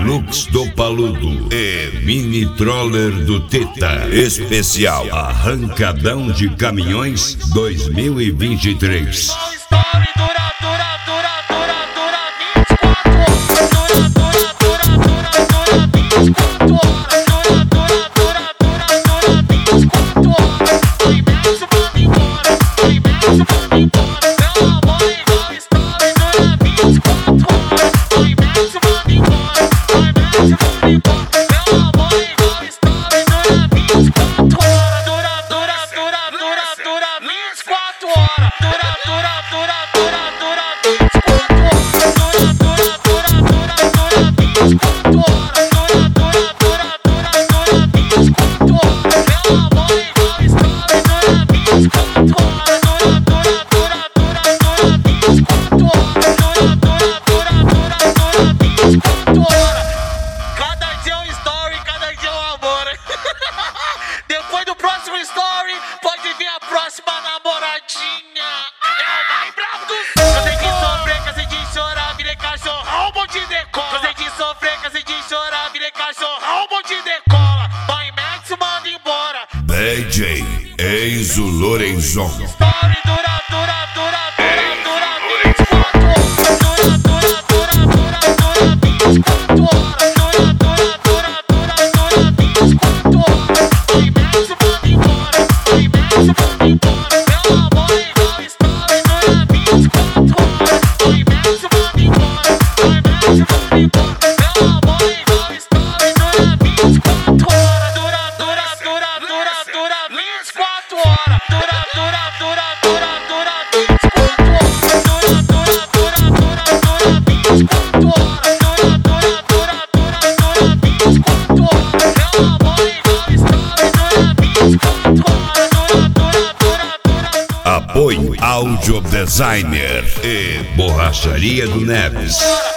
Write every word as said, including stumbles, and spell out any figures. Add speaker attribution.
Speaker 1: Hilux do Paludo e Mini Troller do Teta. Especial Arrancadão de Caminhões dois mil e vinte e três.
Speaker 2: Depois do próximo story, pode vir a próxima namoradinha. É o mais bravo do sul. Cansei de sofrer, cansei de chorar, virei cachorrão, bom de decola. Cansei de sofrer, cansei de chorar, virei cachorrão, bom de decola. Mãe Max manda embora.
Speaker 1: D J Enzo Lorenzon.
Speaker 2: Story dura, dura, dura, dura, dura, vinte e quatro horas. Dura, dura, dura, dura, dura, vinte e quatro horas. Dura, dura, dura, dura, dura, vinte e quatro horas. Mãe Max manda embora. Mãe Max manda embora. Meu amor igual story dura vinte e quatro horas. Mãe Max manda embora. Mãe Max manda embora. Meu amor igual story dura vinte e quatro horas. Dura, dura, dura, dura, dura, vinte e quatro horas. Dura, dura, dura, dura, dura, vinte e quatro horas. Dura, dura, dura, dura, dura, vinte e quatro horas. Dura, dura, dura, dura, dura, vinte e quatro horas. Meu amor igual story dura vinte e quatro horas. Dura, dura, dura, dura, dura.
Speaker 1: Apoio Audio Designer e Borracharia do Neves.